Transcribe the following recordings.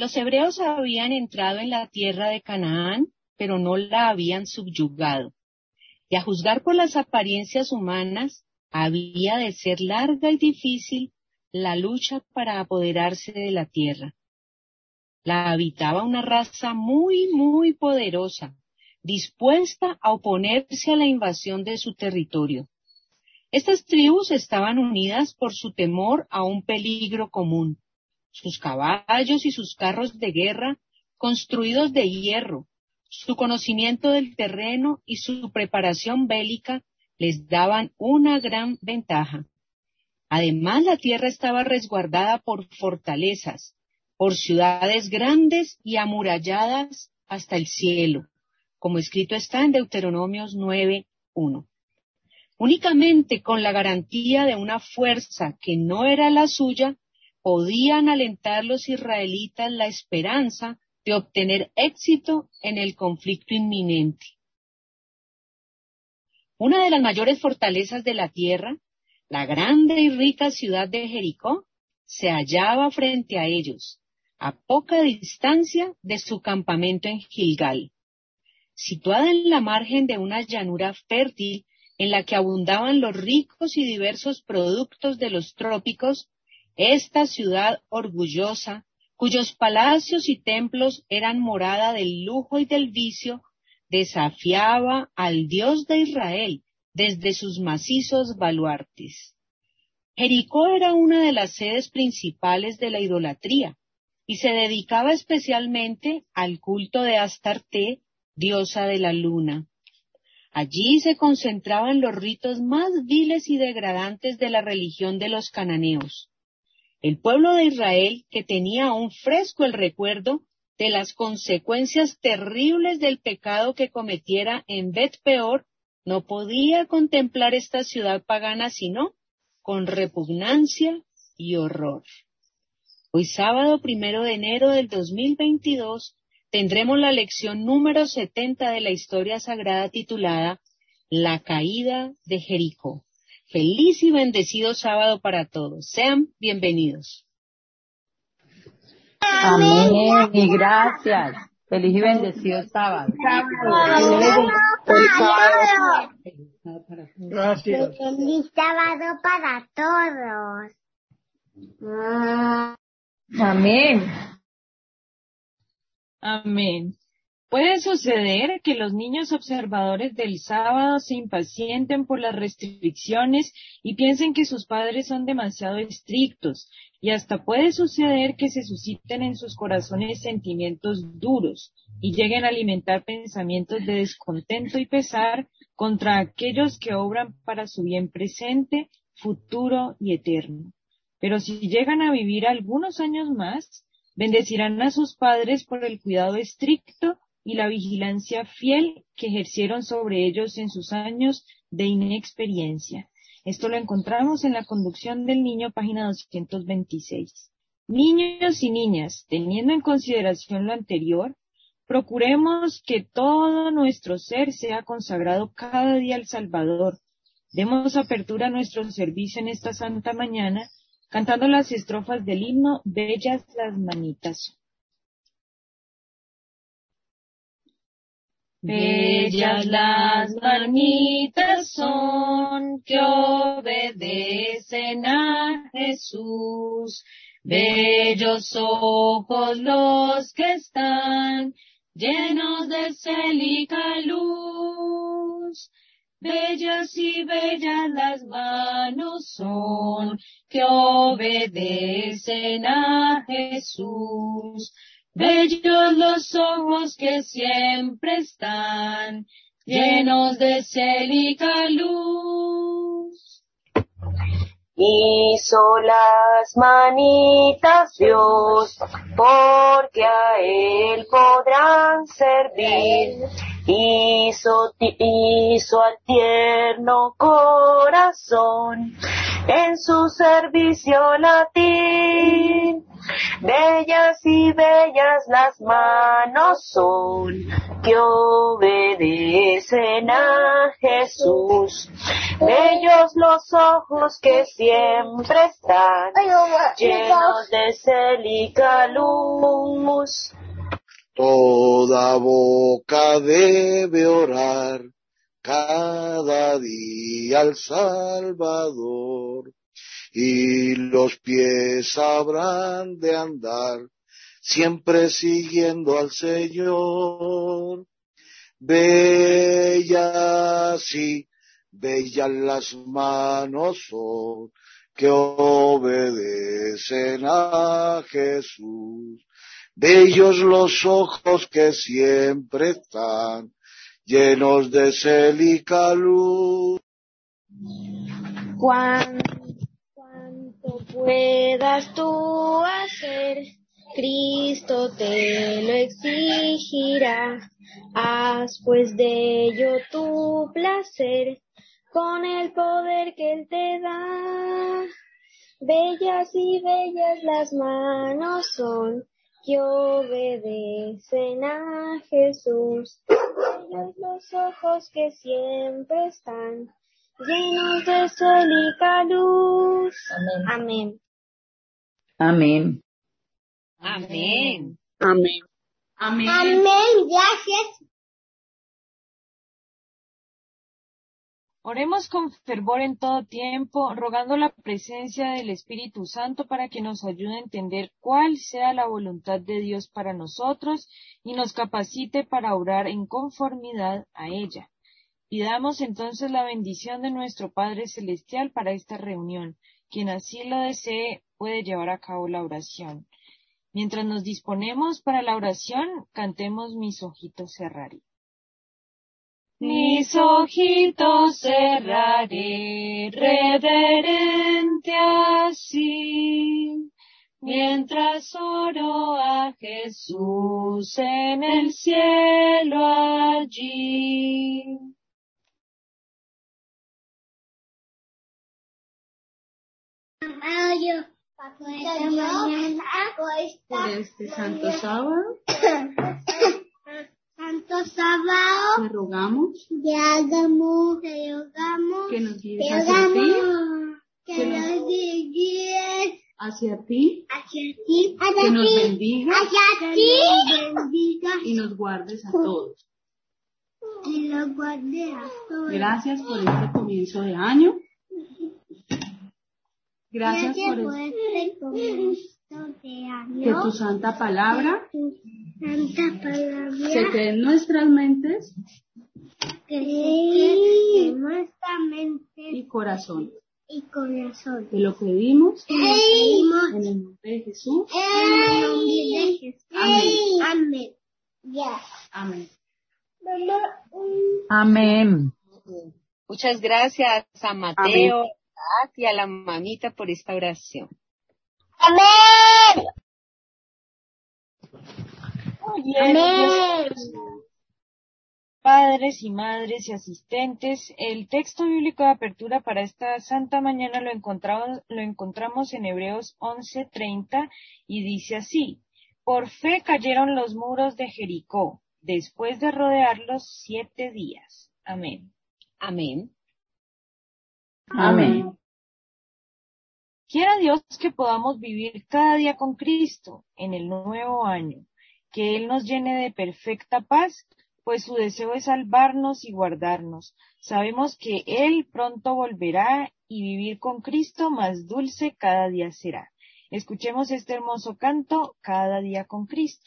Los hebreos habían entrado en la tierra de Canaán, pero no la habían subyugado. Y a juzgar por las apariencias humanas, había de ser larga y difícil la lucha para apoderarse de la tierra. La habitaba una raza muy, muy poderosa, dispuesta a oponerse a la invasión de su territorio. Estas tribus estaban unidas por su temor a un peligro común. Sus caballos y sus carros de guerra, construidos de hierro, su conocimiento del terreno y su preparación bélica les daban una gran ventaja. Además, la tierra estaba resguardada por fortalezas, por ciudades grandes y amuralladas hasta el cielo, como escrito está en Deuteronomios 9:1. Únicamente con la garantía de una fuerza que no era la suya, podían alentar los israelitas la esperanza de obtener éxito en el conflicto inminente. Una de las mayores fortalezas de la tierra, la grande y rica ciudad de Jericó, se hallaba frente a ellos, a poca distancia de su campamento en Gilgal. Situada en la margen de una llanura fértil en la que abundaban los ricos y diversos productos de los trópicos, esta ciudad orgullosa, cuyos palacios y templos eran morada del lujo y del vicio, desafiaba al Dios de Israel desde sus macizos baluartes. Jericó era una de las sedes principales de la idolatría y se dedicaba especialmente al culto de Astarte, diosa de la luna. Allí se concentraban los ritos más viles y degradantes de la religión de los cananeos. El pueblo de Israel, que tenía aún fresco el recuerdo de las consecuencias terribles del pecado que cometiera en Bet-peor, no podía contemplar esta ciudad pagana sino con repugnancia y horror. Hoy sábado 1 de enero del 2022 tendremos la lección número 70 de la historia sagrada titulada La caída de Jericó. Feliz y bendecido sábado para todos. Sean bienvenidos. Amén y gracias. Feliz y bendecido sábado. Gracias. Feliz sábado para todos. Amén. Amén. Puede suceder que los niños observadores del sábado se impacienten por las restricciones y piensen que sus padres son demasiado estrictos, y hasta puede suceder que se susciten en sus corazones sentimientos duros y lleguen a alimentar pensamientos de descontento y pesar contra aquellos que obran para su bien presente, futuro y eterno. Pero si llegan a vivir algunos años más, bendecirán a sus padres por el cuidado estricto y la vigilancia fiel que ejercieron sobre ellos en sus años de inexperiencia. Esto lo encontramos en la conducción del niño, página 226. Niños y niñas, teniendo en consideración lo anterior, procuremos que todo nuestro ser sea consagrado cada día al Salvador. Demos apertura a nuestro servicio en esta santa mañana, cantando las estrofas del himno Bellas las manitas. Bellas las manitas son que obedecen a Jesús, bellos ojos los que están llenos de célica luz. Bellas y bellas las manos son que obedecen a Jesús. Bellos los ojos que siempre están llenos de célica luz. Hizo las manitas Dios, porque a Él podrán servir. Hizo al tierno corazón en su servicio latir. Bellas y bellas las manos son que obedecen a Jesús. Bellos los ojos que siempre están llenos de célica luz. Toda boca debe orar cada día al Salvador, y los pies habrán de andar siempre siguiendo al Señor. Bellas y bellas las manos son que obedecen a Jesús. Bellos los ojos que siempre están llenos de célica luz. Cuanto puedas tú hacer, Cristo te lo exigirá. Haz pues de ello tu placer, con el poder que Él te da. Bellas y bellas las manos son que obedecen a Jesús. Bellos los ojos que siempre están llenos de célica luz. Amén. Amén. Amén. Amén. Amén. Amén. Gracias. Oremos con fervor en todo tiempo, rogando la presencia del Espíritu Santo para que nos ayude a entender cuál sea la voluntad de Dios para nosotros y nos capacite para orar en conformidad a ella. Pidamos entonces la bendición de nuestro Padre Celestial para esta reunión. Quien así lo desee puede llevar a cabo la oración. Mientras nos disponemos para la oración, cantemos Mis ojitos cerraré. Mis ojitos cerraré, reverente así, mientras oro a Jesús en el cielo allí. Por esta mañana, Por este santo sábado, santo sábado, te rogamos te rogamos que nos guíes te hacia ti, que nos guíes hacia ti, hacia ti, que nos bendiga hacia ti, y nos guardes a todos. y nos guarde a todos. Gracias por este comienzo de año. Gracias por este comienzo de año. que tu santa palabra Santa palabra se quede en nuestras mentes que se quede en nuestra mente y corazón. y corazón. Te lo pedimos Pedimos en el nombre de Jesús. en el nombre de Jesús. Amén. Amén. Ya. Amén. Mamá, Amén. Muchas gracias a Mateo y a la mamita por esta oración. Amén. Muy bien, Amén. padres y madres y asistentes, el texto bíblico de apertura para esta santa mañana lo encontramos en Hebreos 11:30 y dice así: Por fe cayeron los muros de Jericó, después de rodearlos 7 días. Amén. Amén. Amén. Quiera Dios que podamos vivir cada día con Cristo en el nuevo año, que Él nos llene de perfecta paz, pues su deseo es salvarnos y guardarnos. Sabemos que Él pronto volverá y vivir con Cristo más dulce cada día será. Escuchemos este hermoso canto, Cada día con Cristo.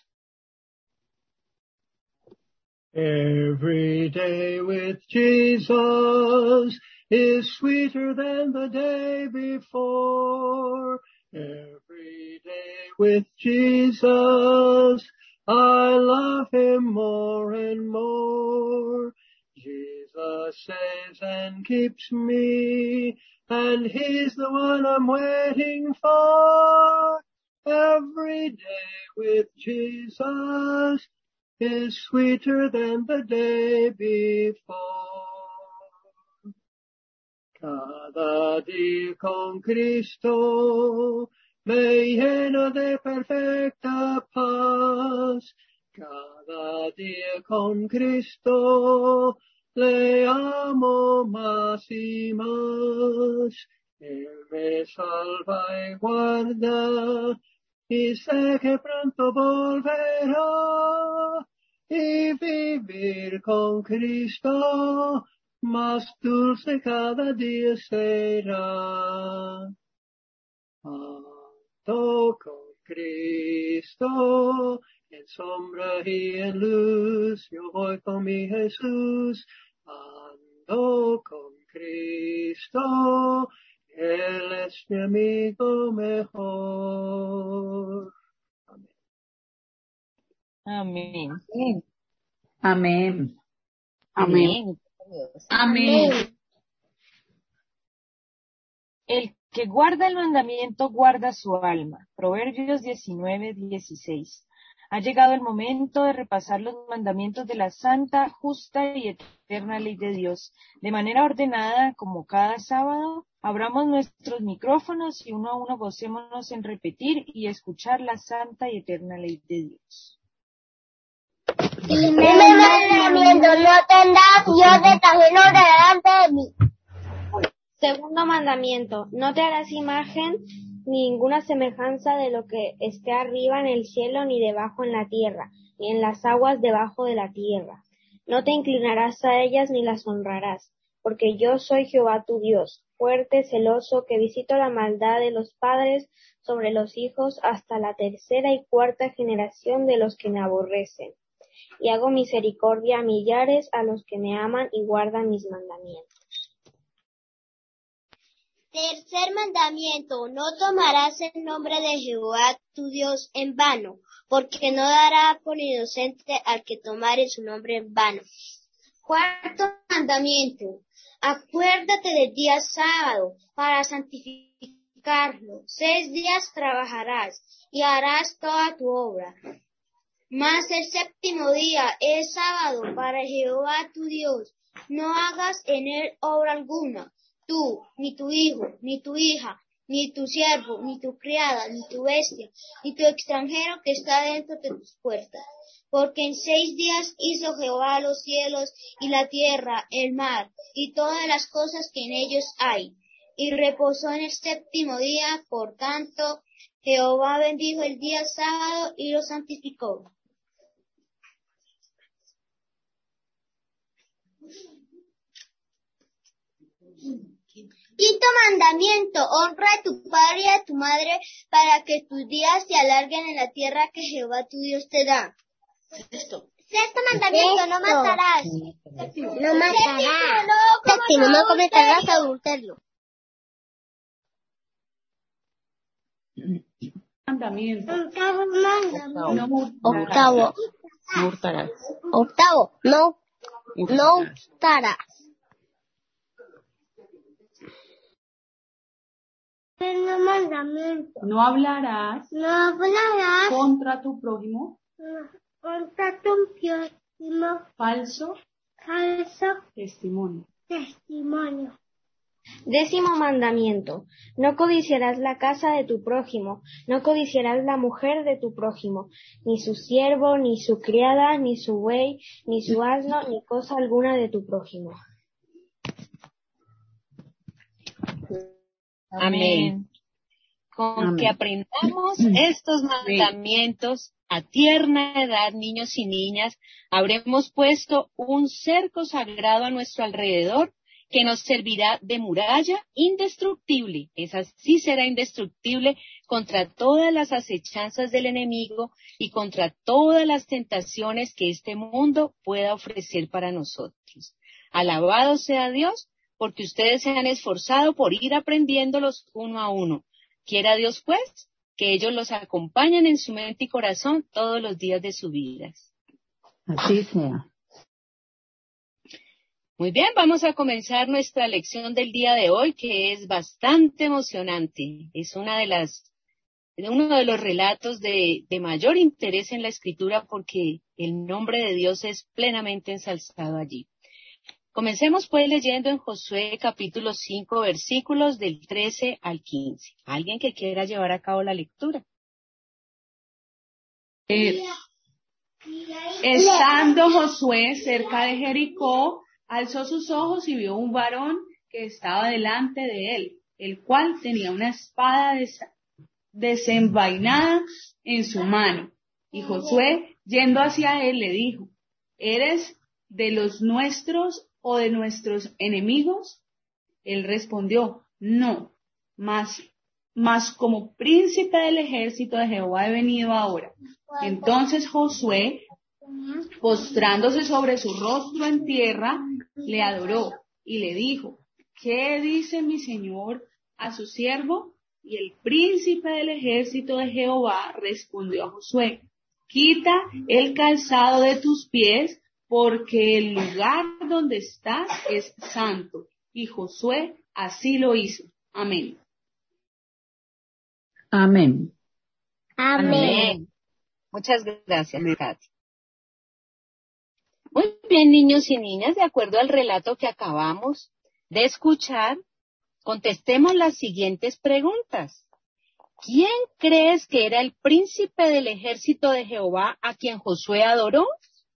Every day with Jesus is sweeter than the day before. Every day with Jesus, I love Him more and more. Jesus saves and keeps me, and He's the one I'm waiting for. Every day with Jesus is sweeter than the day before. Cada día con Cristo me llena de perfecta paz. Cada día con Cristo le amo más y más. Él me salva y guarda, y sé que pronto volverá. Y vivir con Cristo más dulce cada día será. Ando con Cristo, en sombra y en luz, yo voy con mi Jesús. Ando con Cristo, Él es mi amigo mejor. Amén. Amén. Amén. Amén. El que guarda el mandamiento guarda su alma. Proverbios 19:16. Ha llegado el momento de repasar los mandamientos de la santa, justa y eterna ley de Dios. De manera ordenada, como cada sábado, abramos nuestros micrófonos y uno a uno gocémonos en repetir y escuchar la santa y eterna ley de Dios. Primer mandamiento, no tendrás dioses ajenos delante de mí. Segundo mandamiento, no te harás imagen ni ninguna semejanza de lo que esté arriba en el cielo, ni debajo en la tierra, ni en las aguas debajo de la tierra. No te inclinarás a ellas ni las honrarás, porque yo soy Jehová tu Dios, fuerte, celoso, que visito la maldad de los padres sobre los hijos hasta la tercera y cuarta generación de los que me aborrecen. Y hago misericordia a millares a los que me aman y guardan mis mandamientos. Tercer mandamiento, no tomarás el nombre de Jehová tu Dios en vano, porque no dará por inocente al que tomare su nombre en vano. Cuarto mandamiento, acuérdate del día sábado para santificarlo. 6 días trabajarás y harás toda tu obra. Mas el séptimo día es sábado para Jehová tu Dios. No hagas en él obra alguna, tú, ni tu hijo, ni tu hija, ni tu siervo, ni tu criada, ni tu bestia, ni tu extranjero que está dentro de tus puertas. Porque en 6 días hizo Jehová los cielos y la tierra, el mar, y todas las cosas que en ellos hay. Y reposó en el séptimo día, por tanto, Jehová bendijo el día sábado y lo santificó. Quinto mandamiento, honra a tu padre y a tu madre para que tus días se alarguen en la tierra que Jehová tu Dios te da. Sexto mandamiento, no matarás. No matarás. Séptimo, no cometerás adulterio. Mandamiento. Octavo, No hurtarás. no hurtarás. Primer mandamiento, No hablarás no hablarás contra tu prójimo contra tu prójimo falso testimonio. testimonio. Décimo mandamiento, no codiciarás la casa de tu prójimo, no codiciarás la mujer de tu prójimo, ni su siervo, ni su criada, ni su buey, ni su asno, ni cosa alguna de tu prójimo. Amén. Con Amén. que aprendamos estos mandamientos a tierna edad, niños y niñas, habremos puesto un cerco sagrado a nuestro alrededor que nos servirá de muralla indestructible. Esa sí será indestructible contra todas las acechanzas del enemigo y contra todas las tentaciones que este mundo pueda ofrecer para nosotros. Alabado sea Dios, porque ustedes se han esforzado por ir aprendiéndolos uno a uno. Quiera Dios, pues, que ellos los acompañen en su mente y corazón todos los días de su vida. Así sea. Muy bien, vamos a comenzar nuestra lección del día de hoy, que es bastante emocionante. Es uno de los relatos de mayor interés en la Escritura, porque el nombre de Dios es plenamente ensalzado allí. Comencemos pues leyendo en Josué capítulo 5, versículos del 13 al 15. ¿Alguien que quiera llevar a cabo la lectura? Estando Josué cerca de Jericó, alzó sus ojos y vio un varón que estaba delante de él, el cual tenía una espada desenvainada en su mano. Y Josué, yendo hacia él, le dijo: ¿Eres de los nuestros o de nuestros enemigos? Él respondió: No, mas como príncipe del ejército de Jehová he venido ahora. Entonces Josué, postrándose sobre su rostro en tierra, le adoró y le dijo: ¿Qué dice mi señor a su siervo? Y el príncipe del ejército de Jehová respondió a Josué: Quita el calzado de tus pies, porque el lugar donde estás es santo. Y Josué así lo hizo. Amén. Amén. Amén. Muchas gracias, Katy. Muy bien, niños y niñas, de acuerdo al relato que acabamos de escuchar, contestemos las siguientes preguntas. ¿Quién crees que era el príncipe del ejército de Jehová a quien Josué adoró?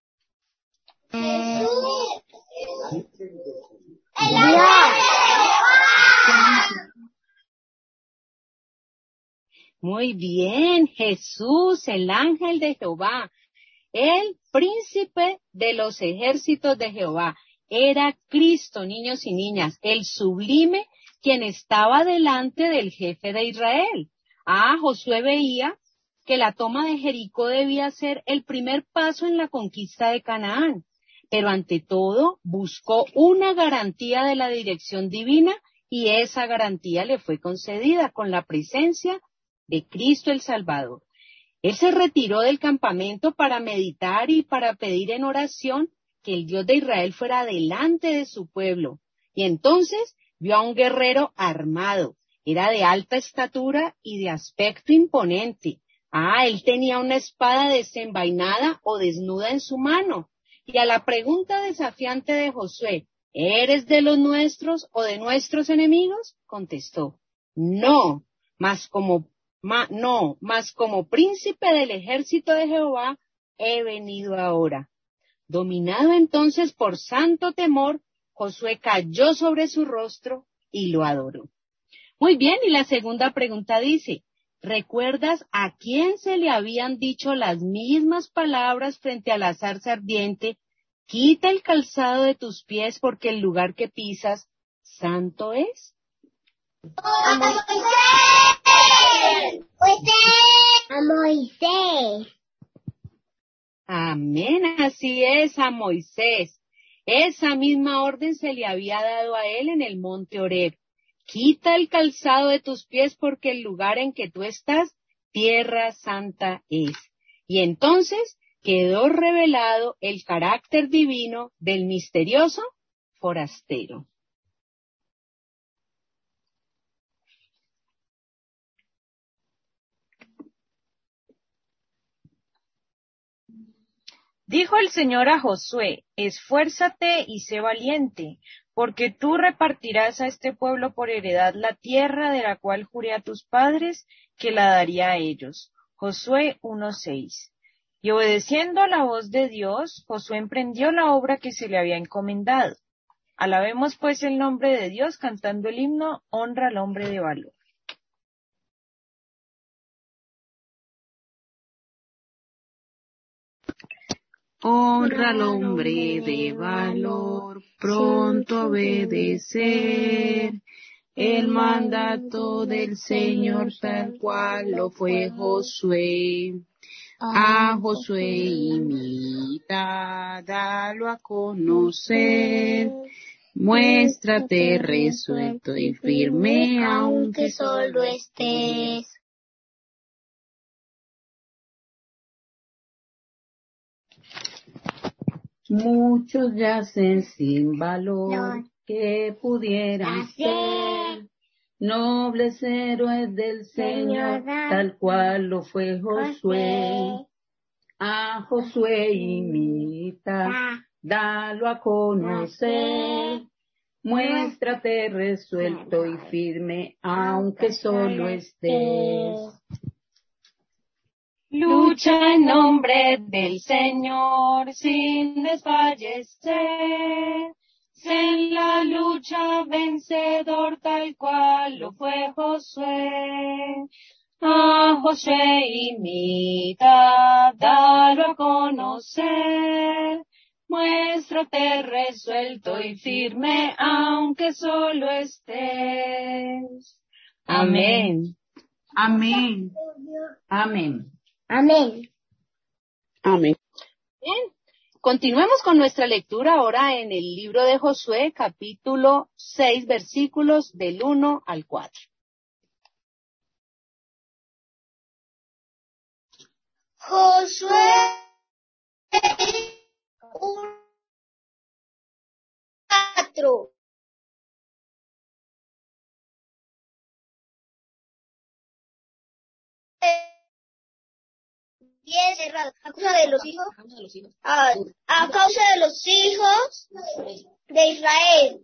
Muy bien, Jesús, el ángel de Jehová, el príncipe de los ejércitos de Jehová. Era Cristo, niños y niñas, el sublime, quien estaba delante del jefe de Israel. Josué veía que la toma de Jericó debía ser el primer paso en la conquista de Canaán, pero ante todo buscó una garantía de la dirección divina y esa garantía le fue concedida con la presencia de Cristo el Salvador. Él se retiró del campamento para meditar y para pedir en oración que el Dios de Israel fuera delante de su pueblo. Y entonces vio a un guerrero armado. Era de alta estatura y de aspecto imponente. Él tenía una espada desenvainada o desnuda en su mano. Y a la pregunta desafiante de Josué, ¿eres de los nuestros o de nuestros enemigos? Contestó: no, mas como príncipe del ejército de Jehová he venido ahora. Dominado entonces por santo temor, Josué cayó sobre su rostro y lo adoró. Muy bien, y la segunda pregunta dice: ¿recuerdas a quién se le habían dicho las mismas palabras frente a la zarza ardiente? Quita el calzado de tus pies porque el lugar que pisas santo es. A Moisés. Amén, así es, a Moisés. Esa misma orden se le había dado a él en el monte Horeb. Quita el calzado de tus pies porque el lugar en que tú estás, tierra santa es. Y entonces quedó revelado el carácter divino del misterioso forastero. Dijo el Señor a Josué: esfuérzate y sé valiente, porque tú repartirás a este pueblo por heredad la tierra de la cual juré a tus padres que la daría a ellos. Josué 1:6. Y obedeciendo a la voz de Dios, Josué emprendió la obra que se le había encomendado. Alabemos pues el nombre de Dios cantando el himno Honra al hombre de valor. Honra al hombre de valor, pronto a obedecer el mandato del Señor tal cual lo fue Josué. A Josué imita, dalo a conocer, muéstrate resuelto y firme aunque solo estés. Muchos yacen sin valor que pudieran ser nobles héroes del Señor, tal cual lo fue Josué. A Josué imita, dalo a conocer. Muéstrate resuelto y firme, aunque solo estés. Lucha en nombre del Señor sin desfallecer. Sé en la lucha vencedor tal cual lo fue Josué. A Josué imita, dalo a conocer. Muéstrate resuelto y firme, aunque solo estés. Amén. Amén. Amén. Amén. Amén. Bien, continuemos con nuestra lectura ahora en el libro de Josué, capítulo 6, versículos del 1 al 4. Josué 4. Bien cerrado. A causa de los hijos. A causa de los hijos de Israel.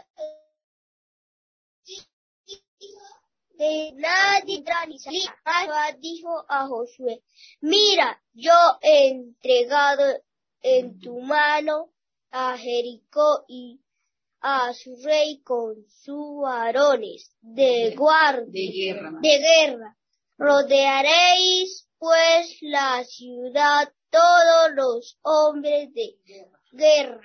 De nadie entra ni salir. Jehová dijo a Josué: Mira, yo he entregado en tu mano a Jericó y a su rey con sus varones de guardia, de guerra. Rodearéis pues la ciudad, todos los hombres de guerra,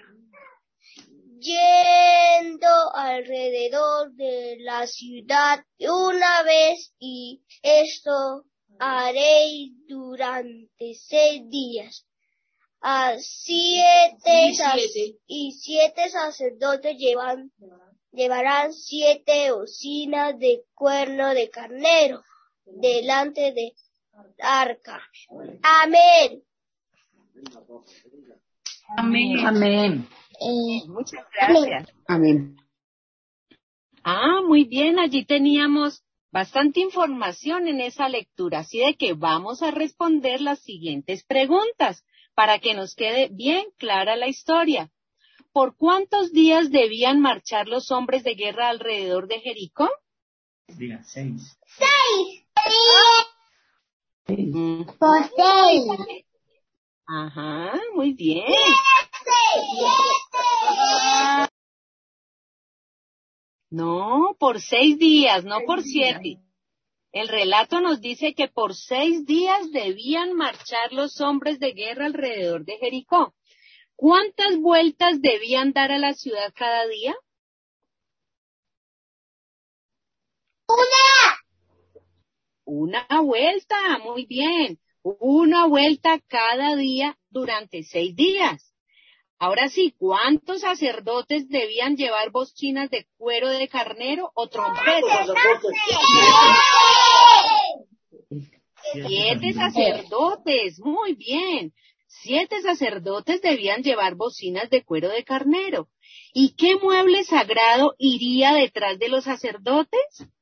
yendo alrededor de la ciudad una vez, y esto haréis durante 6 días. Y siete sacerdotes llevarán 7 bocinas de cuerno de carnero delante del arca. Amén. Amén. Amén. Muchas gracias. Amén. Muy bien, allí teníamos bastante información en esa lectura, así de que vamos a responder las siguientes preguntas para que nos quede bien clara la historia. ¿Por cuántos días debían marchar los hombres de guerra alrededor de Jericó? Diga, 6. 6. Por 6. Ajá, muy bien. No, por 6 días, no por 7. El relato nos dice que por 6 días debían marchar los hombres de guerra alrededor de Jericó. ¿Cuántas vueltas debían dar a la ciudad cada día? Una vuelta, muy bien. Una vuelta cada día durante 6 días. Ahora sí, ¿cuántos sacerdotes debían llevar bocinas de cuero de carnero o trompetas? 7 sacerdotes, muy bien. 7 sacerdotes debían llevar bocinas de cuero de carnero. ¿Y qué mueble sagrado iría detrás de los sacerdotes?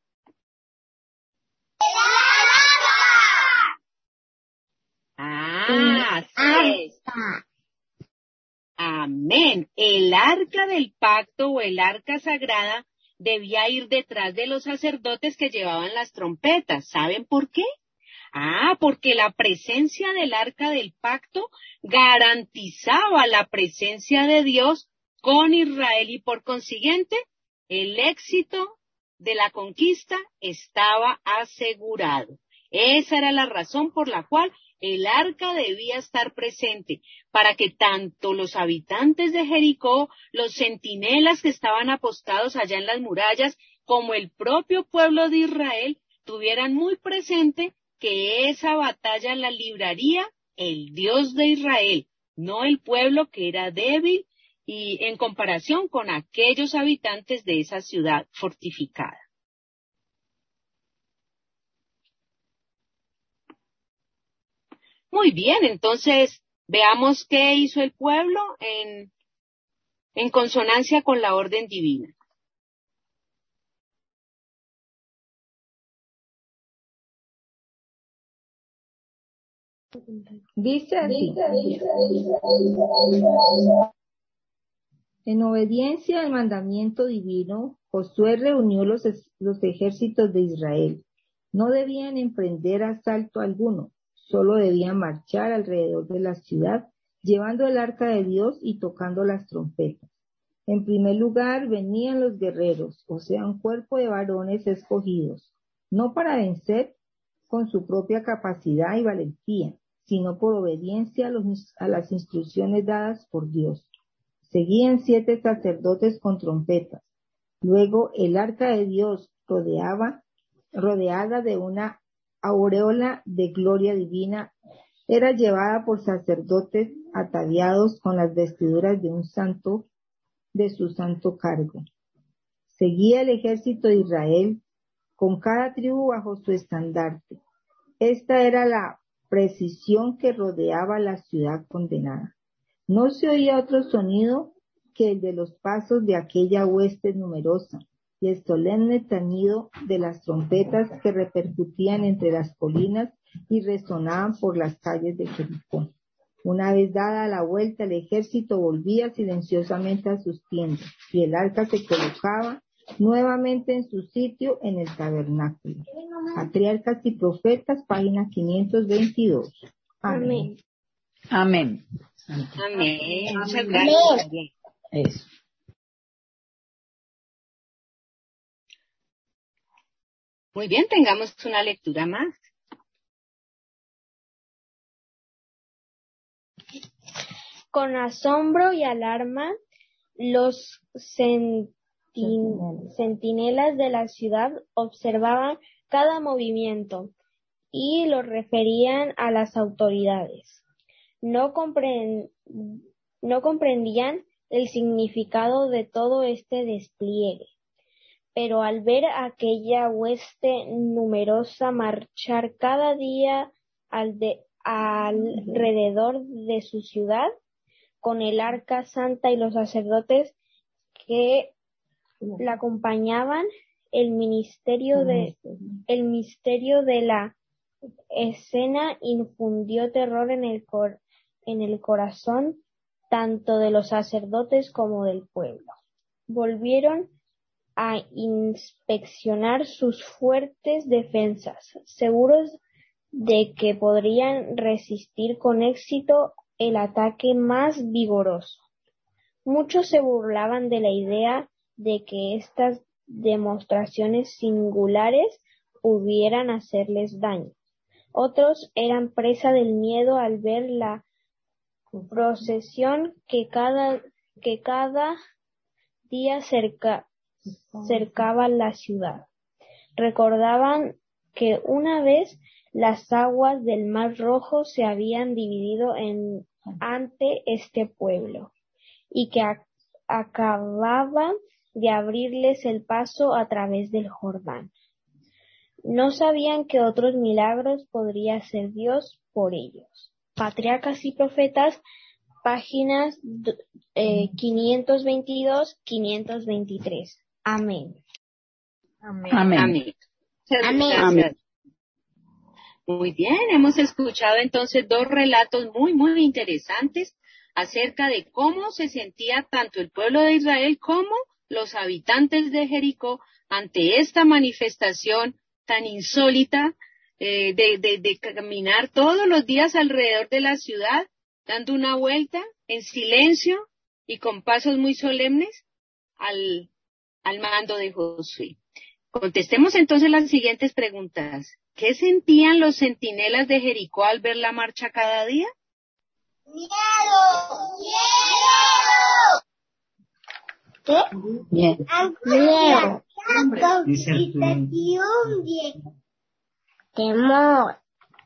Así es. Amén. El arca del pacto o el arca sagrada debía ir detrás de los sacerdotes que llevaban las trompetas. ¿Saben por qué? Porque la presencia del arca del pacto garantizaba la presencia de Dios con Israel y por consiguiente el éxito de la conquista estaba asegurado. Esa era la razón por la cual el arca debía estar presente, para que tanto los habitantes de Jericó, los centinelas que estaban apostados allá en las murallas, como el propio pueblo de Israel, tuvieran muy presente que esa batalla la libraría el Dios de Israel, no el pueblo que era débil y en comparación con aquellos habitantes de esa ciudad fortificada. Muy bien, entonces veamos qué hizo el pueblo en consonancia con la orden divina. Dice así. En obediencia al mandamiento divino, Josué reunió los ejércitos de Israel. No debían emprender asalto alguno, solo debían marchar alrededor de la ciudad, llevando el arca de Dios y tocando las trompetas. En primer lugar venían los guerreros, o sea, un cuerpo de varones escogidos, no para vencer con su propia capacidad y valentía, sino por obediencia a las instrucciones dadas por Dios. Seguían 7 sacerdotes con trompetas. Luego el arca de Dios, rodeada de una aureola de gloria divina, era llevada por sacerdotes ataviados con las vestiduras de su santo cargo. Seguía el ejército de Israel, con cada tribu bajo su estandarte. Esta era la precisión que rodeaba la ciudad condenada. No se oía otro sonido que el de los pasos de aquella hueste numerosa y el solemne tañido de las trompetas que repercutían entre las colinas y resonaban por las calles de Jericó. Una vez dada la vuelta, el ejército volvía silenciosamente a sus tiendas y el arca se colocaba nuevamente en su sitio en el tabernáculo. Patriarcas y Profetas, página 522. Amén. Amén. Amén. Muchas gracias. Eso. Muy bien, tengamos una lectura más. Con asombro y alarma, los centinelas de la ciudad observaban cada movimiento y lo referían a las autoridades. No comprendían el significado de todo este despliegue, pero al ver aquella hueste numerosa marchar cada día alrededor de su ciudad, con el arca santa y los sacerdotes que la acompañaban, el misterio de la escena infundió terror en el corazón tanto de los sacerdotes como del pueblo. Volvieron a inspeccionar sus fuertes defensas, seguros de que podrían resistir con éxito el ataque más vigoroso. Muchos se burlaban de la idea de que estas demostraciones singulares pudieran hacerles daño. Otros eran presa del miedo al ver la procesión que cada día cercaba la ciudad. Recordaban que una vez las aguas del Mar Rojo se habían dividido ante este pueblo y que acababan de abrirles el paso a través del Jordán. No sabían que otros milagros podría hacer Dios por ellos. Patriarcas y Profetas, páginas 522-523. Amén. Amén. Amén. Amén. Muy bien, hemos escuchado entonces 2 relatos muy, muy interesantes acerca de cómo se sentía tanto el pueblo de Israel como los habitantes de Jericó ante esta manifestación tan insólita de caminar todos los días alrededor de la ciudad, dando una vuelta en silencio y con pasos muy solemnes al mando de Josué. Contestemos entonces las siguientes preguntas. ¿Qué sentían los centinelas de Jericó al ver la marcha cada día? ¡Miedo! ¿Qué? Bien. Miedo. Temor.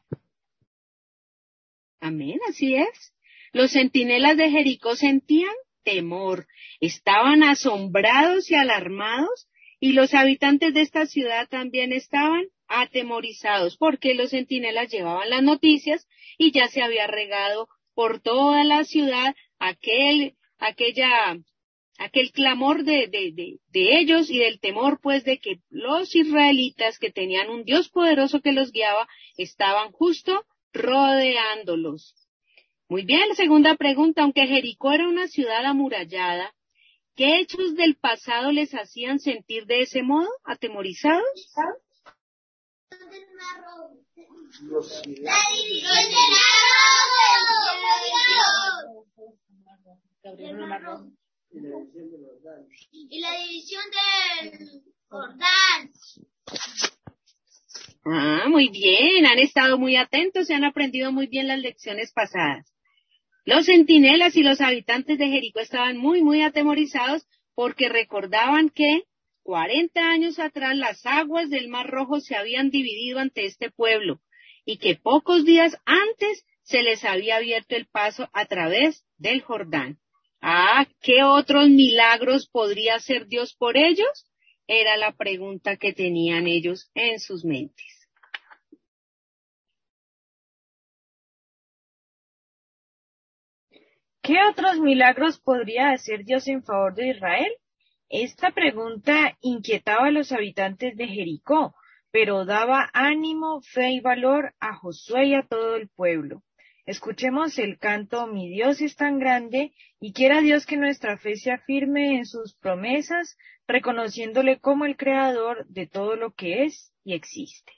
Amén, así es. Los centinelas de Jericó sentían temor, estaban asombrados y alarmados, y los habitantes de esta ciudad también estaban atemorizados, porque los centinelas llevaban las noticias y ya se había regado por toda la ciudad aquel clamor de ellos y del temor, pues, de que los israelitas, que tenían un Dios poderoso que los guiaba, estaban justo rodeándolos. Muy bien, la segunda pregunta. Aunque Jericó era una ciudad amurallada ¿Qué hechos del pasado les hacían sentir de ese modo, atemorizados? La división del Mar Rojo. Y la división del Jordán. Muy bien, han estado muy atentos y han aprendido muy bien las lecciones pasadas. Los centinelas y los habitantes de Jericó estaban muy atemorizados porque recordaban que 40 años atrás las aguas del Mar Rojo se habían dividido ante este pueblo y que pocos días antes se les había abierto el paso a través del Jordán. ¿Qué otros milagros podría hacer Dios por ellos? Era la pregunta que tenían ellos en sus mentes. ¿Qué otros milagros podría hacer Dios en favor de Israel? Esta pregunta inquietaba a los habitantes de Jericó, pero daba ánimo, fe y valor a Josué y a todo el pueblo. Escuchemos el canto Mi Dios es tan grande, y quiera Dios que nuestra fe sea firme en sus promesas, reconociéndole como el creador de todo lo que es y existe.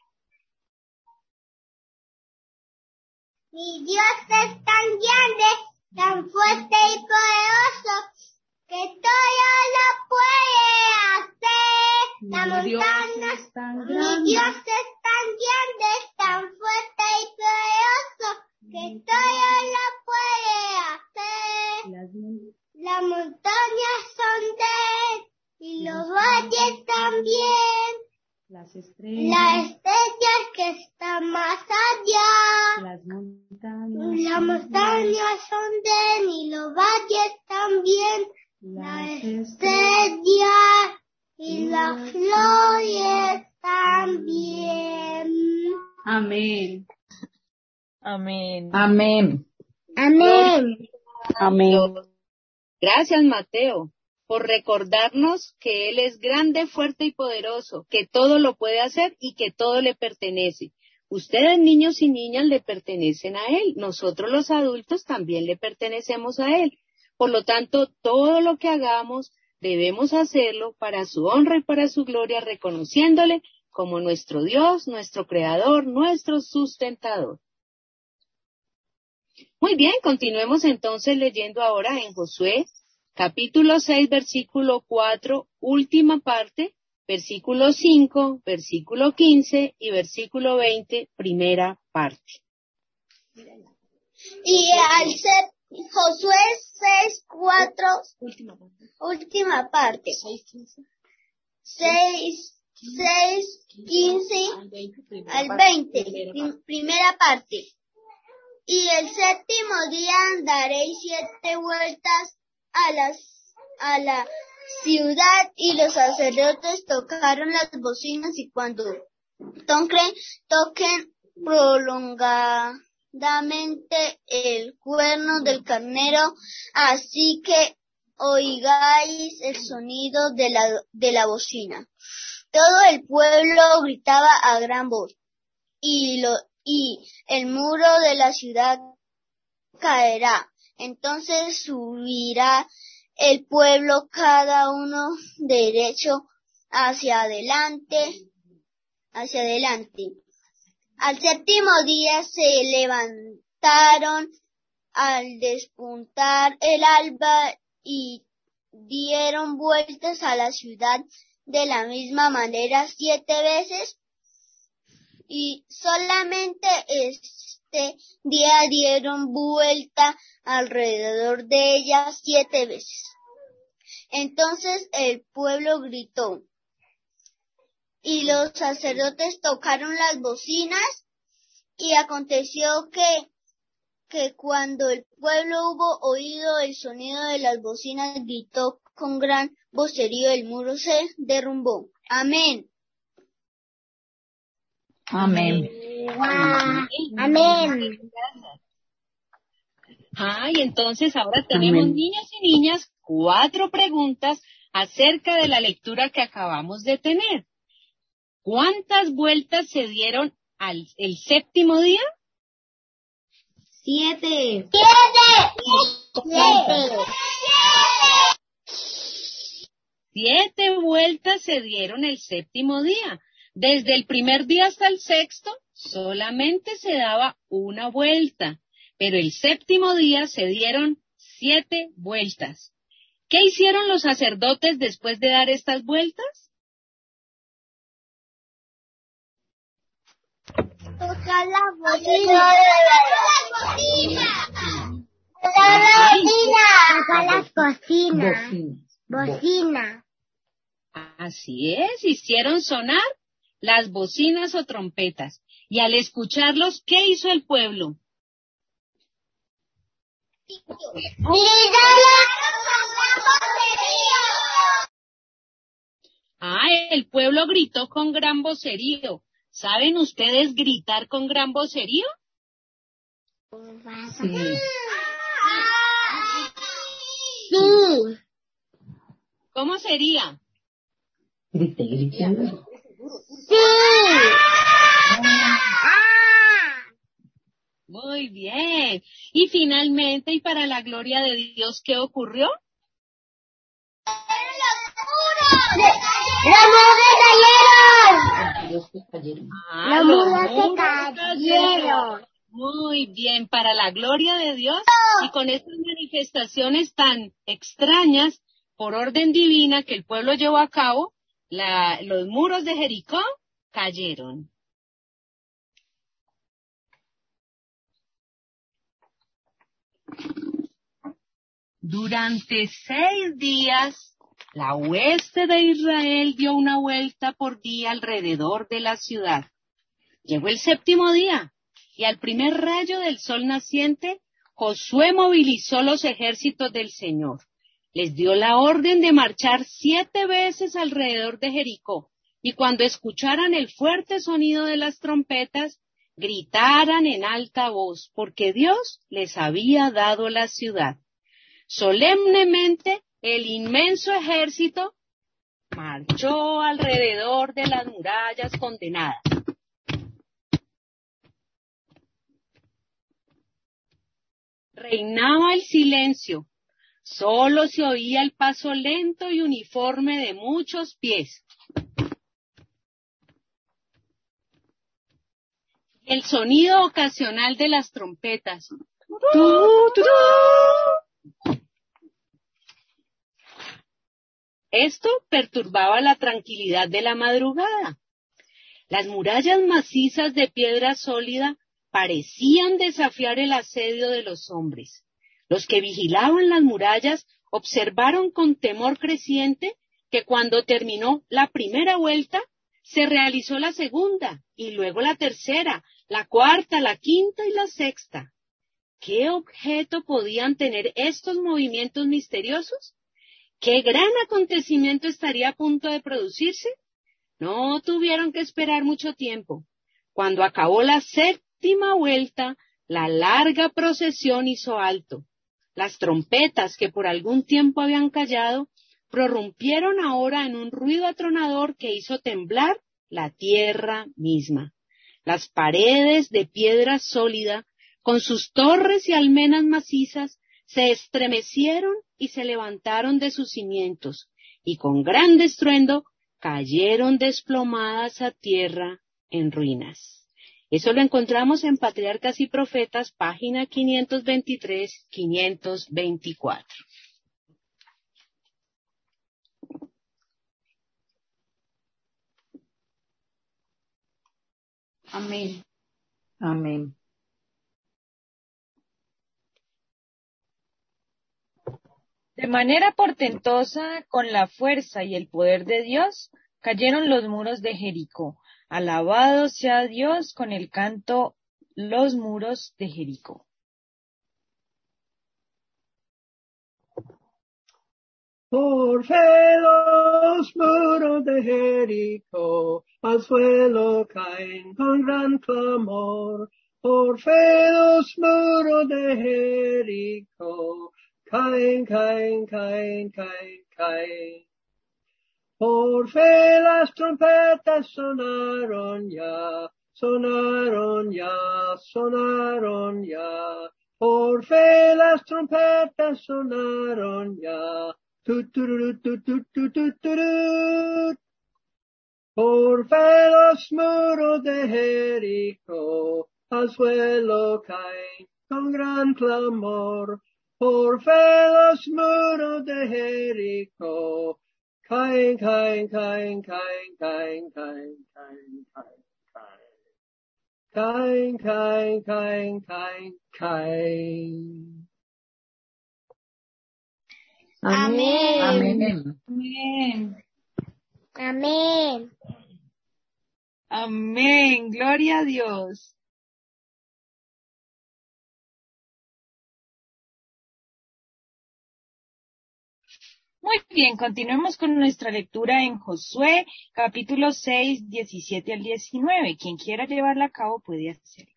Mi Dios es tan grande, tan fuerte y poderoso, que todo lo puede hacer. La montaña es tan grande. Mi Dios es tan grande, tan fuerte y poderoso, que todo lo puede hacer. Las montañas son de él, y los valles también. Las estrellas que están más allá. Las montañas son de él y los valles también. Las estrellas y las flores también. Amén. Amén. Amén. Amén. Amén. Gracias, Mateo, por recordarnos que Él es grande, fuerte y poderoso, que todo lo puede hacer y que todo le pertenece. Ustedes, niños y niñas, le pertenecen a Él. Nosotros, los adultos, también le pertenecemos a Él. Por lo tanto, todo lo que hagamos debemos hacerlo para su honra y para su gloria, reconociéndole como nuestro Dios, nuestro Creador, nuestro sustentador. Muy bien, continuemos entonces leyendo ahora en Josué, capítulo 6, versículo 4, última parte, versículo 5, versículo 15 y versículo 20, primera parte. Y al ser Josué 6, 4, última parte. 6, 15 al 20, primera parte. Y el séptimo día daréis 7 vueltas a la ciudad, y los sacerdotes tocaron las bocinas, y cuando toquen prolongadamente el cuerno del carnero, así que oigáis el sonido de la bocina. Todo el pueblo gritaba a gran voz, y el muro de la ciudad caerá. Entonces subirá el pueblo, cada uno derecho hacia adelante. Al séptimo día se levantaron al despuntar el alba y dieron vueltas a la ciudad de la misma manera 7 veces, y solamente este día dieron vuelta alrededor de ella 7 veces. Entonces el pueblo gritó, y los sacerdotes tocaron las bocinas, y aconteció que cuando el pueblo hubo oído el sonido de las bocinas, gritó con gran vocerío, el muro se derrumbó. Amén. Amén. Amén. Y entonces ahora tenemos, Amén. niños y niñas, 4 preguntas acerca de la lectura que acabamos de tener. ¿Cuántas vueltas se dieron el séptimo día? 7. 7 vueltas se dieron el séptimo día. Desde el primer día hasta el sexto, solamente se daba una vuelta, pero el séptimo día se dieron 7 vueltas. ¿Qué hicieron los sacerdotes después de dar estas vueltas? Tocar la bocina. Tocar las cocinas. Bocina. Así es, hicieron sonar las bocinas o trompetas. Y al escucharlos, ¿qué hizo el pueblo? El pueblo gritó con gran vocerío. ¿Saben ustedes gritar con gran vocerío? Sí. Sí. ¿Cómo sería? Grite. Sí. Muy bien. Y finalmente, y para la gloria de Dios, ¿qué ocurrió? ¡Los muros cayeron! Los muros cayeron. Muy bien, para la gloria de Dios. Y con estas manifestaciones tan extrañas, por orden divina que el pueblo llevó a cabo, los muros de Jericó cayeron. Durante 6 días, la hueste de Israel dio una vuelta por día alrededor de la ciudad. Llegó el séptimo día, y al primer rayo del sol naciente, Josué movilizó los ejércitos del Señor. Les dio la orden de marchar 7 veces alrededor de Jericó, y cuando escucharan el fuerte sonido de las trompetas, gritaran en alta voz, porque Dios les había dado la ciudad. Solemnemente, el inmenso ejército marchó alrededor de las murallas condenadas. Reinaba el silencio, solo se oía el paso lento y uniforme de muchos pies. El sonido ocasional de las trompetas. Esto perturbaba la tranquilidad de la madrugada. Las murallas macizas de piedra sólida parecían desafiar el asedio de los hombres. Los que vigilaban las murallas observaron con temor creciente que cuando terminó la primera vuelta, se realizó la segunda, y luego la tercera, la cuarta, la quinta y la sexta. ¿Qué objeto podían tener estos movimientos misteriosos? ¿Qué gran acontecimiento estaría a punto de producirse? No tuvieron que esperar mucho tiempo. Cuando acabó la séptima vuelta, la larga procesión hizo alto. Las trompetas, que por algún tiempo habían callado, prorrumpieron ahora en un ruido atronador que hizo temblar la tierra misma. Las paredes de piedra sólida, con sus torres y almenas macizas, se estremecieron y se levantaron de sus cimientos, y con gran estruendo cayeron desplomadas a tierra en ruinas. Eso lo encontramos en Patriarcas y Profetas, página 523-524. Amén. Amén. De manera portentosa, con la fuerza y el poder de Dios, cayeron los muros de Jericó. Alabado sea Dios con el canto, los muros de Jericó. Por fe los muros de Jericó al suelo caen con gran clamor. Por fe los muros de Jericó caen. Por fe las trompetas sonaron ya. Por fe las trompetas sonaron ya. Por fe los muros de Jericó al suelo caen con gran clamor. Por fe los muros de Jericó caen, caen, caen, caen, caen, caen, caen, caen, caen, caen, caen, caen, caen. Amén. Amén. Amén. Amén. Amén. Gloria a Dios. Muy bien, continuemos con nuestra lectura en Josué, capítulo 6, 17 al 19. Quien quiera llevarla a cabo puede hacerlo.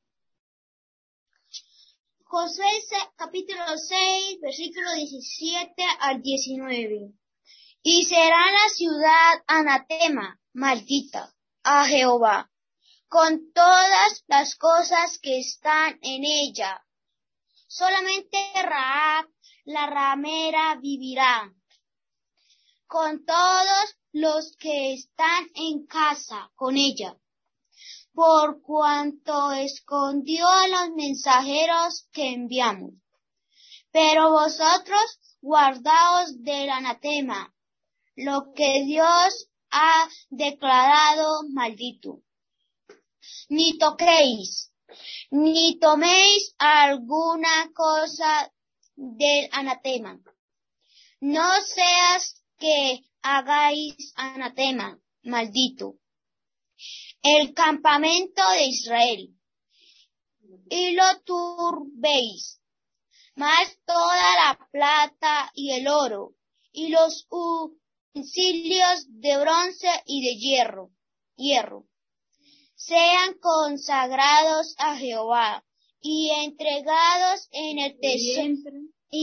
Josué capítulo 6, versículo 17 al 19. Y será la ciudad anatema, maldita, a Jehová, con todas las cosas que están en ella. Solamente Rahab, la ramera, vivirá, con todos los que están en casa con ella, por cuanto escondió a los mensajeros que enviamos. Pero vosotros guardaos del anatema, lo que Dios ha declarado maldito. Ni toquéis, ni toméis alguna cosa del anatema. No seas que hagáis anatema, maldito, el campamento de Israel, y lo turbéis, mas toda la plata y el oro, y los utensilios de bronce y de hierro, sean consagrados a Jehová, y entregados en el tesoro,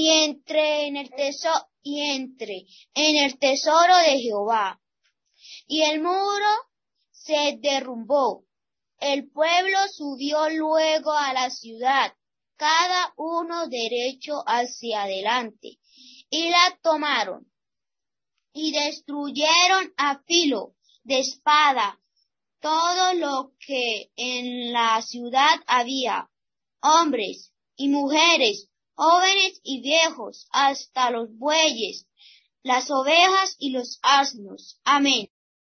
en el tesoro de Jehová. Y el muro se derrumbó. El pueblo subió luego a la ciudad, cada uno derecho hacia adelante, y la tomaron, y destruyeron a filo de espada todo lo que en la ciudad había, hombres y mujeres, jóvenes y viejos, hasta los bueyes, las ovejas y los asnos. Amén.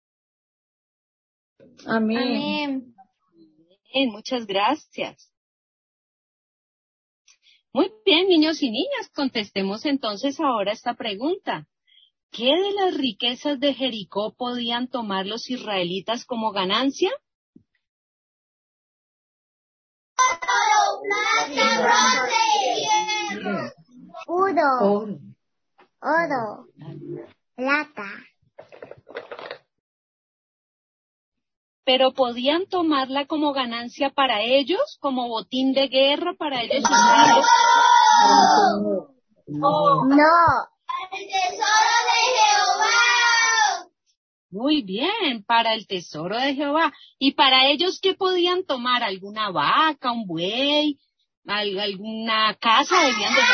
Amén. Amén. Bien, muchas gracias. Muy bien, niños y niñas, contestemos entonces ahora esta pregunta. ¿Qué de las riquezas de Jericó podían tomar los israelitas como ganancia? Oro, plata. Pero podían tomarla como ganancia para ellos, como botín de guerra para ellos usarlo. No. El tesoro de Jehová. Muy bien, para el tesoro de Jehová. ¿Y para ellos qué podían tomar? ¿Alguna vaca, un buey, alguna casa debían dejar?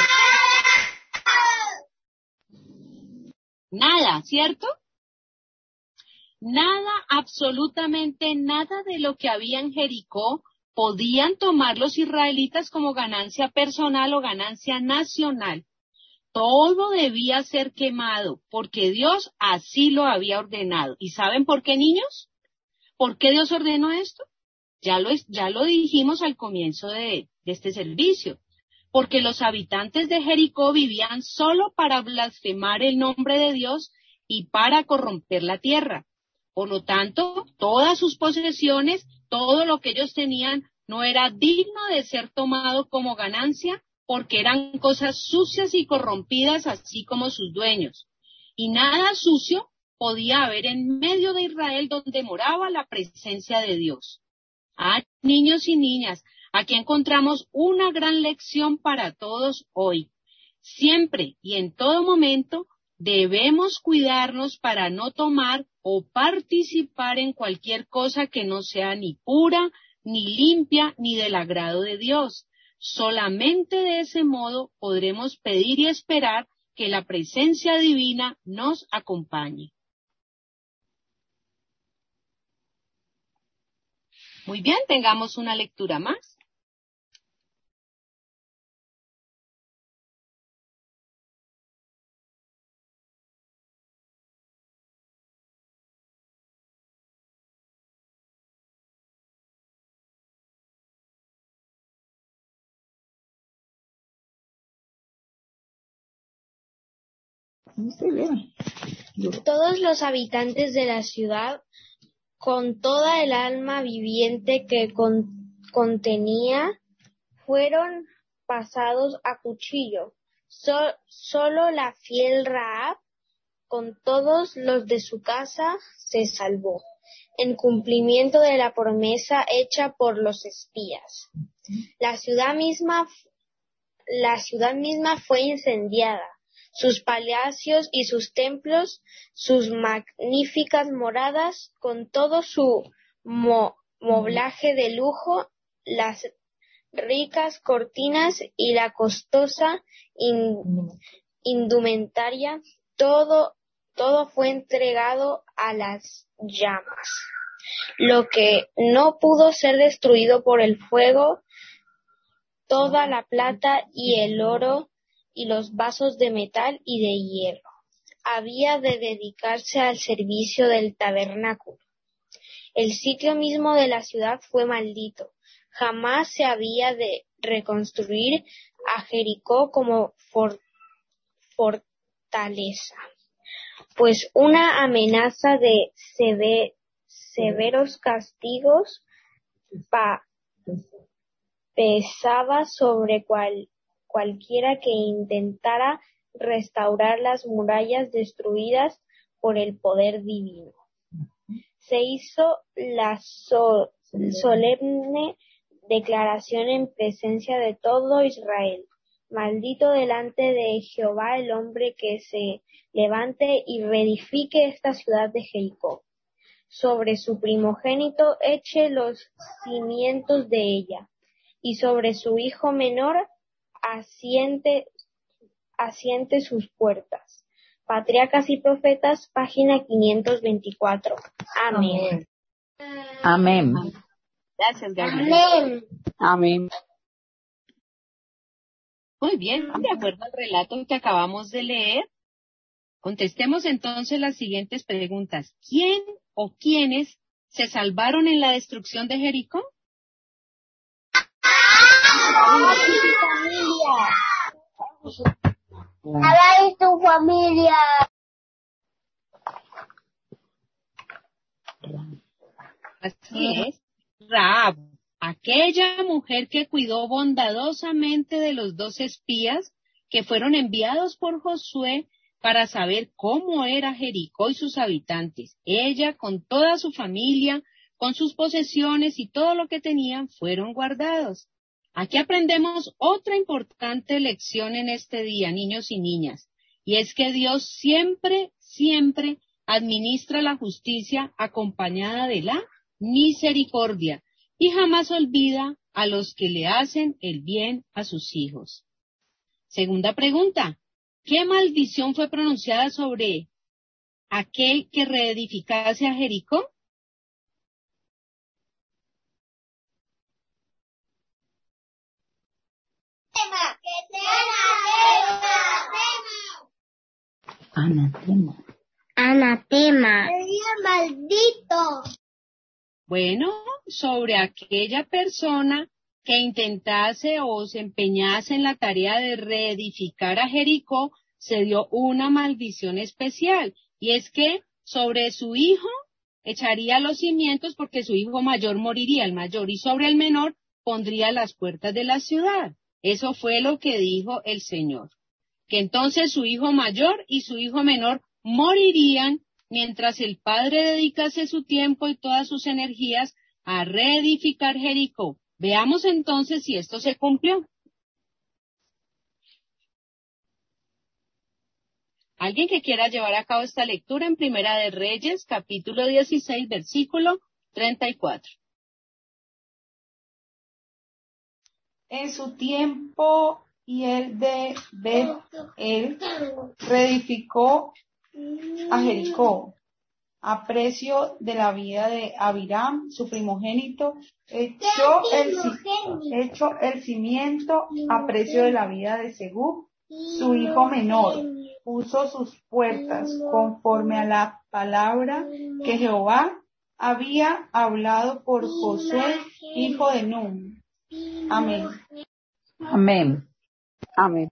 Nada, ¿cierto? Nada, absolutamente nada de lo que había en Jericó podían tomar los israelitas como ganancia personal o ganancia nacional. Todo debía ser quemado, porque Dios así lo había ordenado. ¿Y saben por qué, niños? ¿Por qué Dios ordenó esto? Ya lo dijimos al comienzo de este servicio. Porque los habitantes de Jericó vivían solo para blasfemar el nombre de Dios y para corromper la tierra. Por lo tanto, todas sus posesiones, todo lo que ellos tenían, no era digno de ser tomado como ganancia, porque eran cosas sucias y corrompidas, así como sus dueños. Y nada sucio podía haber en medio de Israel donde moraba la presencia de Dios. Ah, niños y niñas, aquí encontramos una gran lección para todos hoy. Siempre y en todo momento debemos cuidarnos para no tomar o participar en cualquier cosa que no sea ni pura, ni limpia, ni del agrado de Dios. Solamente de ese modo podremos pedir y esperar que la presencia divina nos acompañe. Muy bien, tengamos una lectura más. No se ve. Todos los habitantes de la ciudad, con toda el alma viviente que contenía, fueron pasados a cuchillo. Solo la fiel Rahab, con todos los de su casa, se salvó, en cumplimiento de la promesa hecha por los espías. La ciudad misma fue incendiada, sus palacios y sus templos, sus magníficas moradas, con todo su moblaje de lujo, las ricas cortinas y la costosa indumentaria, todo fue entregado a las llamas. Lo que no pudo ser destruido por el fuego, toda la plata y el oro y los vasos de metal y de hierro, había de dedicarse al servicio del tabernáculo. El sitio mismo de la ciudad fue maldito. Jamás se había de reconstruir a Jericó como fortaleza, pues una amenaza de severos castigos pesaba sobre cualquiera que intentara restaurar las murallas destruidas por el poder divino. Se hizo la solemne declaración en presencia de todo Israel: maldito delante de Jehová el hombre que se levante y reedifique esta ciudad de Jericó. Sobre su primogénito eche los cimientos de ella, y sobre su hijo menor asiente sus puertas. Patriarcas y Profetas, página 524. Amén. Amén. Gracias, Gabriela. Amén. Amén. Muy bien, de acuerdo al relato que acabamos de leer, contestemos entonces las siguientes preguntas. ¿Quién o quiénes se salvaron en la destrucción de Jericó? Ahora y tu familia. Así es. Rahab, aquella mujer que cuidó bondadosamente de los 2 espías que fueron enviados por Josué para saber cómo era Jericó y sus habitantes. Ella, con toda su familia, con sus posesiones y todo lo que tenían, fueron guardados. Aquí aprendemos otra importante lección en este día, niños y niñas, y es que Dios siempre, siempre administra la justicia acompañada de la misericordia y jamás olvida a los que le hacen el bien a sus hijos. Segunda pregunta, ¿qué maldición fue pronunciada sobre aquel que reedificase a Jericó? Anatema. Anatema. Sería maldito. Bueno, sobre aquella persona que intentase o se empeñase en la tarea de reedificar a Jericó, se dio una maldición especial, y es que sobre su hijo echaría los cimientos porque su hijo mayor moriría, el mayor, y sobre el menor pondría las puertas de la ciudad. Eso fue lo que dijo el Señor, que entonces su hijo mayor y su hijo menor morirían mientras el padre dedicase su tiempo y todas sus energías a reedificar Jericó. Veamos entonces si esto se cumplió. ¿Alguien que quiera llevar a cabo esta lectura en Primera de Reyes, capítulo 16, versículo 34? En su tiempo y el de Bet-El reedificó a Jericó a precio de la vida de Abiram, su primogénito, echó el cimiento a precio de la vida de Segub, su hijo menor, puso sus puertas conforme a la palabra que Jehová había hablado por Josué, hijo de Nun. Amén. Amén. Amén.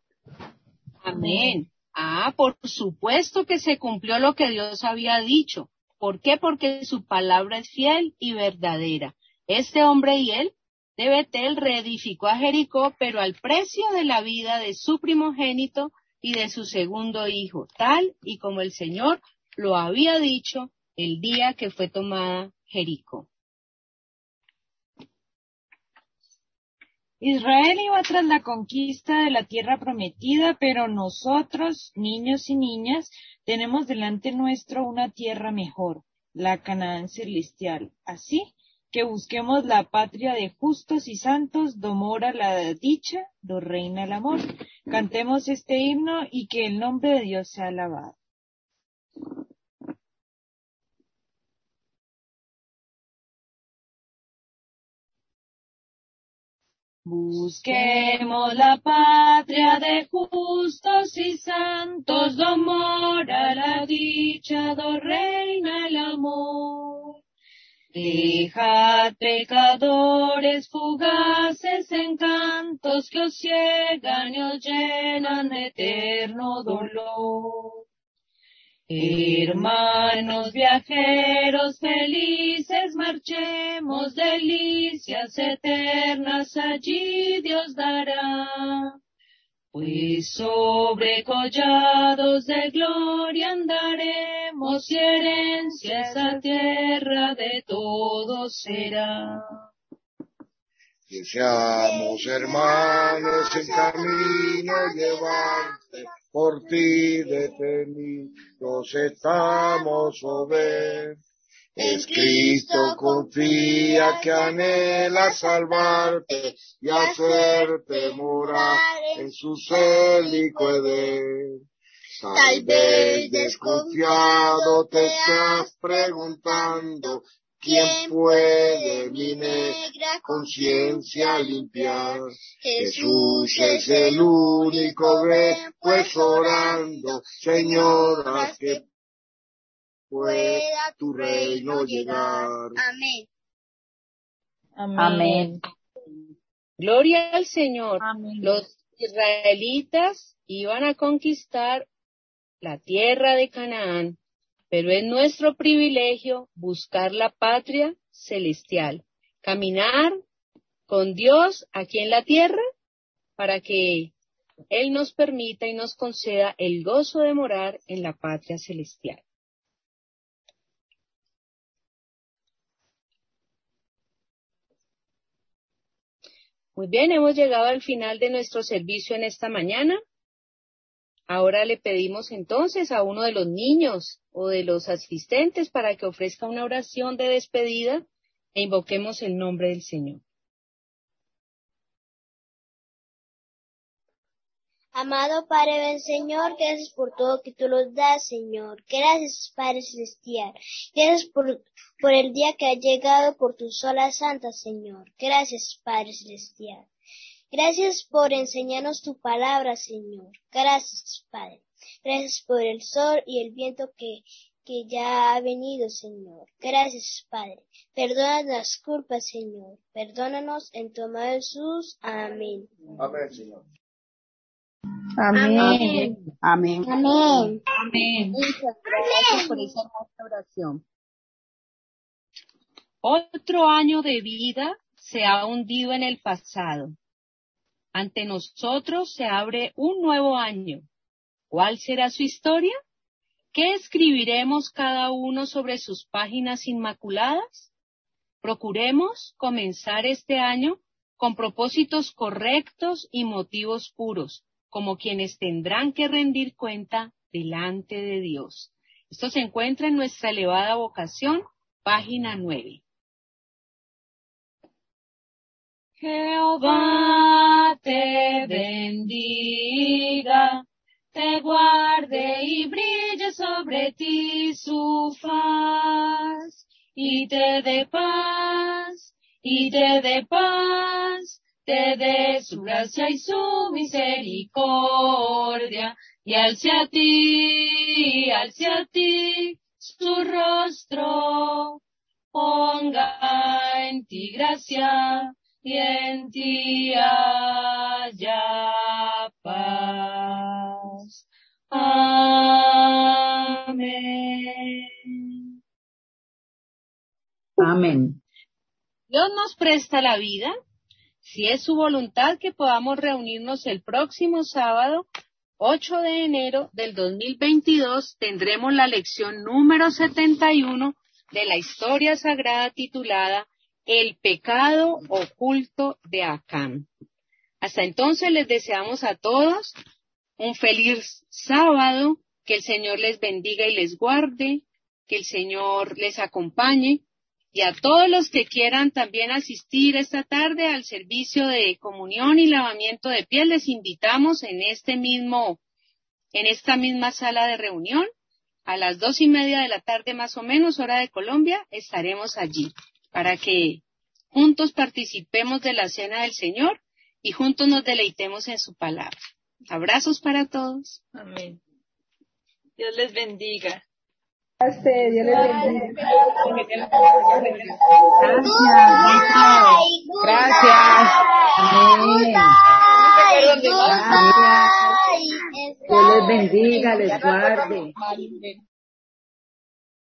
Amén. Por supuesto que se cumplió lo que Dios había dicho. ¿Por qué? Porque su palabra es fiel y verdadera. Este hombre y él de Betel reedificó a Jericó, pero al precio de la vida de su primogénito y de su segundo hijo, tal y como el Señor lo había dicho el día que fue tomada Jericó. Israel iba tras la conquista de la tierra prometida, pero nosotros, niños y niñas, tenemos delante nuestro una tierra mejor, la Canaán celestial. Así que busquemos la patria de justos y santos, do mora la dicha, do reina el amor. Cantemos este himno y que el nombre de Dios sea alabado. Busquemos la patria de justos y santos, do mora la dicha, do reina el amor. Dejad pecadores fugaces encantos que os ciegan y os llenan de eterno dolor. Hermanos viajeros felices, marchemos, delicias eternas allí Dios dará. Pues sobre collados de gloria andaremos y herencia esa tierra de todos será. Que seamos hermanos en camino llevante, por ti detenidos estamos, oh ven. Es Cristo, confía que anhela salvarte y hacerte morar en su célico Edén. Tal vez desconfiado te estás preguntando, ¿quién puede mi negra conciencia limpiar? Jesús es el único, ven pues orando, Señor, haz que pueda tu reino llegar. Amén. Amén. Gloria al Señor. Amén. Los israelitas iban a conquistar la tierra de Canaán, pero es nuestro privilegio buscar la patria celestial, caminar con Dios aquí en la tierra para que Él nos permita y nos conceda el gozo de morar en la patria celestial. Muy bien, hemos llegado al final de nuestro servicio en esta mañana. Ahora le pedimos entonces a uno de los niños o de los asistentes para que ofrezca una oración de despedida e invoquemos el nombre del Señor. Amado Padre, ven Señor, gracias por todo que tú nos das, Señor. Gracias, Padre Celestial. Gracias por el día que ha llegado por tu sola santa, Señor. Gracias, Padre Celestial. Gracias por enseñarnos tu palabra, Señor. Gracias, Padre. Gracias por el sol y el viento que ya ha venido, Señor. Gracias, Padre. Perdona las culpas, Señor. Perdónanos en tu nombre de Jesús. Amén. Amén, Señor. Amén. Amén. Amén. Amén. Muchas gracias por esa hermosa oración. Otro año de vida se ha hundido en el pasado. Ante nosotros se abre un nuevo año. ¿Cuál será su historia? ¿Qué escribiremos cada uno sobre sus páginas inmaculadas? Procuremos comenzar este año con propósitos correctos y motivos puros, como quienes tendrán que rendir cuenta delante de Dios. Esto se encuentra en nuestra elevada vocación, página 9. Jehová te bendiga. guarde y brille sobre ti su faz, y te dé paz, y te dé paz, te dé su gracia y su misericordia, y alce a ti su rostro, ponga en ti gracia y en ti haya paz. Amén. Amén. Dios nos presta la vida, si es su voluntad que podamos reunirnos el próximo sábado, 8 de enero del 2022, tendremos la lección número 71 de la historia sagrada titulada El pecado oculto de Acán. Hasta entonces les deseamos a todos un feliz sábado, que el Señor les bendiga y les guarde, que el Señor les acompañe, y a todos los que quieran también asistir esta tarde al servicio de comunión y lavamiento de pies, les invitamos en esta misma sala de reunión, a las 2:30 de la tarde más o menos, hora de Colombia, estaremos allí, para que juntos participemos de la cena del Señor y juntos nos deleitemos en su palabra. Abrazos para todos. Amén. Dios les bendiga. Dios les bendiga. Gracias. Amén. Gracias. Dios les bendiga, les guarde.